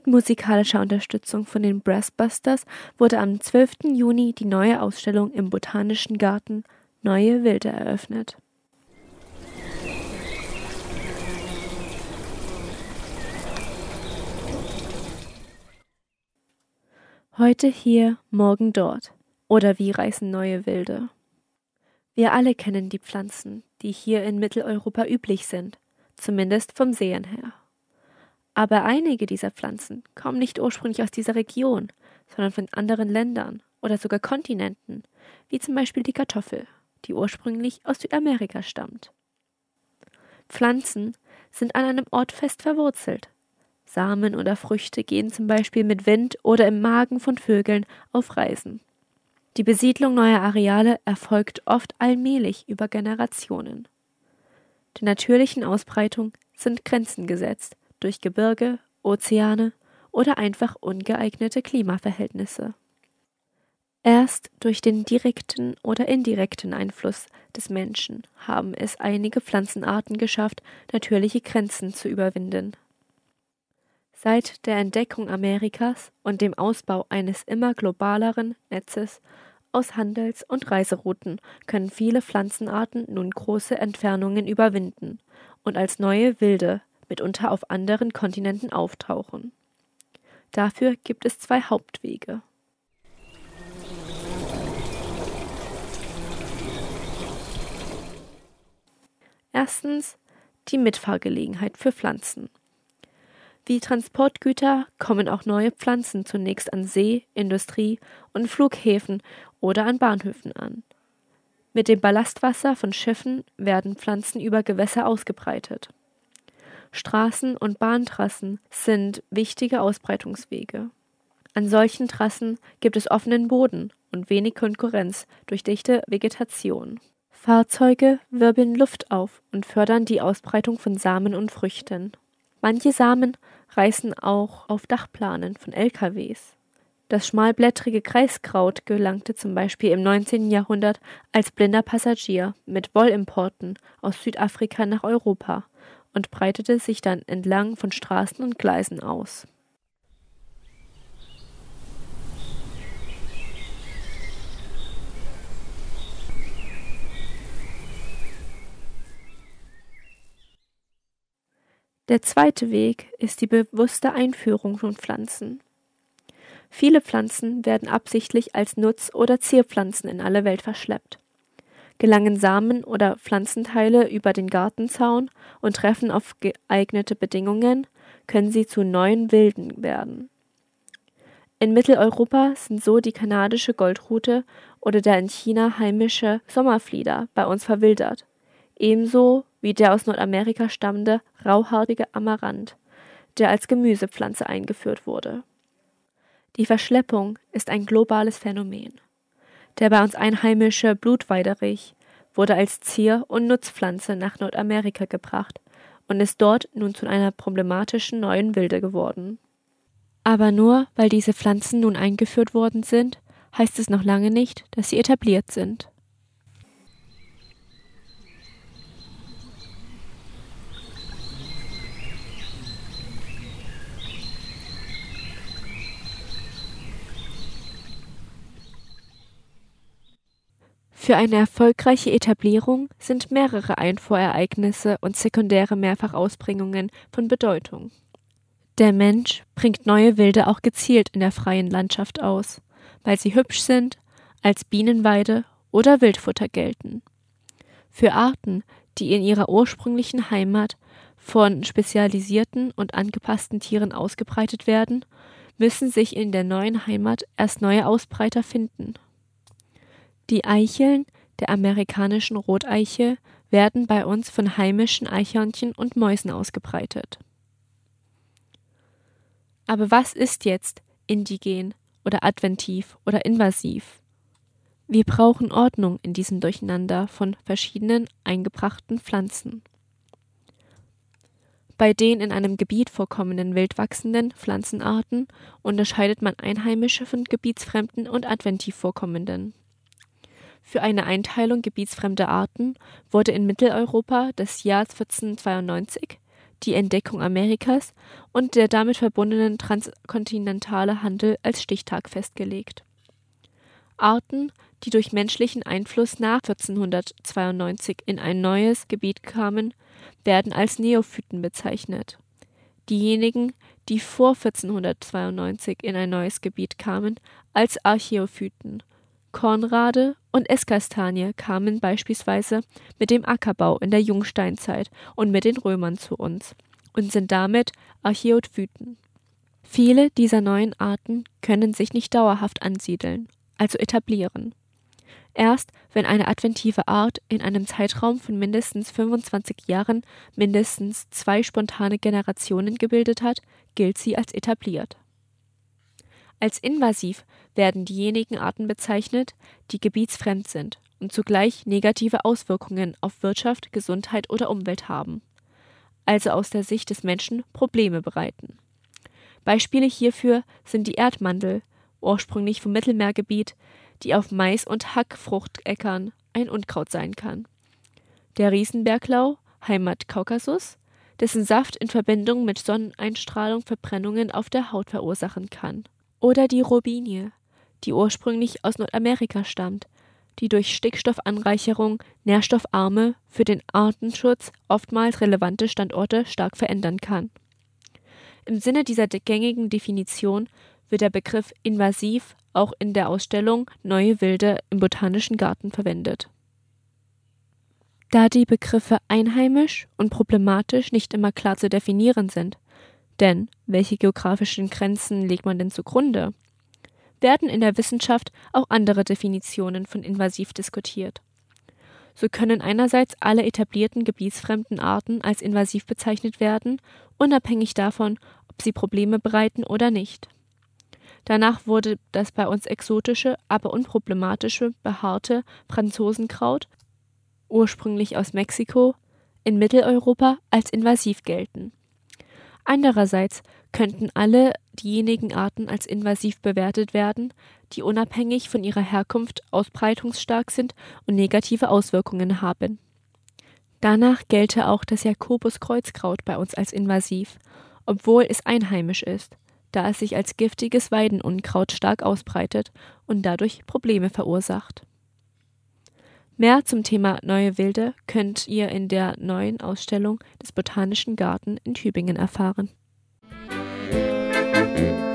Mit musikalischer Unterstützung von den Brassbusters wurde am 12. Juni die neue Ausstellung im Botanischen Garten Neue Wilde eröffnet. Heute hier, morgen dort. Oder wie reißen neue Wilde? Wir alle kennen die Pflanzen, die hier in Mitteleuropa üblich sind, zumindest vom Sehen her. Aber einige dieser Pflanzen kommen nicht ursprünglich aus dieser Region, sondern von anderen Ländern oder sogar Kontinenten, wie zum Beispiel die Kartoffel, die ursprünglich aus Südamerika stammt. Pflanzen sind an einem Ort fest verwurzelt. Samen oder Früchte gehen zum Beispiel mit Wind oder im Magen von Vögeln auf Reisen. Die Besiedlung neuer Areale erfolgt oft allmählich über Generationen. Der natürlichen Ausbreitung sind Grenzen gesetzt durch Gebirge, Ozeane oder einfach ungeeignete Klimaverhältnisse. Erst durch den direkten oder indirekten Einfluss des Menschen haben es einige Pflanzenarten geschafft, natürliche Grenzen zu überwinden. Seit der Entdeckung Amerikas und dem Ausbau eines immer globaleren Netzes aus Handels- und Reiserouten können viele Pflanzenarten nun große Entfernungen überwinden und als neue Wilde mitunter auf anderen Kontinenten auftauchen. Dafür gibt es 2 Hauptwege. Erstens die Mitfahrgelegenheit für Pflanzen. Wie Transportgüter kommen auch neue Pflanzen zunächst an See-, Industrie- und Flughäfen oder an Bahnhöfen an. Mit dem Ballastwasser von Schiffen werden Pflanzen über Gewässer ausgebreitet. Straßen- und Bahntrassen sind wichtige Ausbreitungswege. An solchen Trassen gibt es offenen Boden und wenig Konkurrenz durch dichte Vegetation. Fahrzeuge wirbeln Luft auf und fördern die Ausbreitung von Samen und Früchten. Manche Samen reißen auch auf Dachplanen von LKWs. Das schmalblättrige Kreiskraut gelangte zum Beispiel im 19. Jahrhundert als blinder Passagier mit Wollimporten aus Südafrika nach Europa und breitete sich dann entlang von Straßen und Gleisen aus. Der zweite Weg ist die bewusste Einführung von Pflanzen. Viele Pflanzen werden absichtlich als Nutz- oder Zierpflanzen in alle Welt verschleppt. Gelangen Samen oder Pflanzenteile über den Gartenzaun und treffen auf geeignete Bedingungen, können sie zu neuen Wilden werden. In Mitteleuropa sind so die kanadische Goldrute oder der in China heimische Sommerflieder bei uns verwildert, ebenso wie der aus Nordamerika stammende rauhaarige Amaranth, der als Gemüsepflanze eingeführt wurde. Die Verschleppung ist ein globales Phänomen. Der bei uns einheimische Blutweiderich wurde als Zier- und Nutzpflanze nach Nordamerika gebracht und ist dort nun zu einer problematischen neuen Wilde geworden. Aber nur weil diese Pflanzen nun eingeführt worden sind, heißt es noch lange nicht, dass sie etabliert sind. Für eine erfolgreiche Etablierung sind mehrere Einfuhrereignisse und sekundäre Mehrfachausbringungen von Bedeutung. Der Mensch bringt neue Wilde auch gezielt in der freien Landschaft aus, weil sie hübsch sind, als Bienenweide oder Wildfutter gelten. Für Arten, die in ihrer ursprünglichen Heimat von spezialisierten und angepassten Tieren ausgebreitet werden, müssen sich in der neuen Heimat erst neue Ausbreiter finden. Die Eicheln der amerikanischen Roteiche werden bei uns von heimischen Eichhörnchen und Mäusen ausgebreitet. Aber was ist jetzt indigen oder adventiv oder invasiv? Wir brauchen Ordnung in diesem Durcheinander von verschiedenen eingebrachten Pflanzen. Bei den in einem Gebiet vorkommenden wildwachsenden Pflanzenarten unterscheidet man einheimische von gebietsfremden und adventiv vorkommenden. Für eine Einteilung gebietsfremder Arten wurde in Mitteleuropa das Jahr 1492 die Entdeckung Amerikas und der damit verbundene transkontinentale Handel als Stichtag festgelegt. Arten, die durch menschlichen Einfluss nach 1492 in ein neues Gebiet kamen, werden als Neophyten bezeichnet. Diejenigen, die vor 1492 in ein neues Gebiet kamen, als Archäophyten. Kornrade und Esskastanie kamen beispielsweise mit dem Ackerbau in der Jungsteinzeit und mit den Römern zu uns und sind damit Archäophyten. Viele dieser neuen Arten können sich nicht dauerhaft ansiedeln, also etablieren. Erst wenn eine adventive Art in einem Zeitraum von mindestens 25 Jahren mindestens 2 spontane Generationen gebildet hat, gilt sie als etabliert. Als invasiv werden diejenigen Arten bezeichnet, die gebietsfremd sind und zugleich negative Auswirkungen auf Wirtschaft, Gesundheit oder Umwelt haben, also aus der Sicht des Menschen Probleme bereiten. Beispiele hierfür sind die Erdmandel, ursprünglich vom Mittelmeergebiet, die auf Mais- und Hackfruchtäckern ein Unkraut sein kann. Der Riesenberglau, Heimat Kaukasus, dessen Saft in Verbindung mit Sonneneinstrahlung Verbrennungen auf der Haut verursachen kann. Oder die Robinie, die ursprünglich aus Nordamerika stammt, die durch Stickstoffanreicherung nährstoffarme, für den Artenschutz oftmals relevante Standorte stark verändern kann. Im Sinne dieser gängigen Definition wird der Begriff invasiv auch in der Ausstellung Neue Wilde im Botanischen Garten verwendet. Da die Begriffe einheimisch und problematisch nicht immer klar zu definieren sind, denn welche geografischen Grenzen legt man denn zugrunde, werden in der Wissenschaft auch andere Definitionen von invasiv diskutiert. So können einerseits alle etablierten gebietsfremden Arten als invasiv bezeichnet werden, unabhängig davon, ob sie Probleme bereiten oder nicht. Danach wurde das bei uns exotische, aber unproblematische, behaarte Franzosenkraut, ursprünglich aus Mexiko, in Mitteleuropa als invasiv gelten. Andererseits könnten alle diejenigen Arten als invasiv bewertet werden, die unabhängig von ihrer Herkunft ausbreitungsstark sind und negative Auswirkungen haben. Danach gelte auch das Jakobus-Kreuzkraut bei uns als invasiv, obwohl es einheimisch ist, da es sich als giftiges Weidenunkraut stark ausbreitet und dadurch Probleme verursacht. Mehr zum Thema Neue Wilde könnt ihr in der neuen Ausstellung des Botanischen Garten in Tübingen erfahren.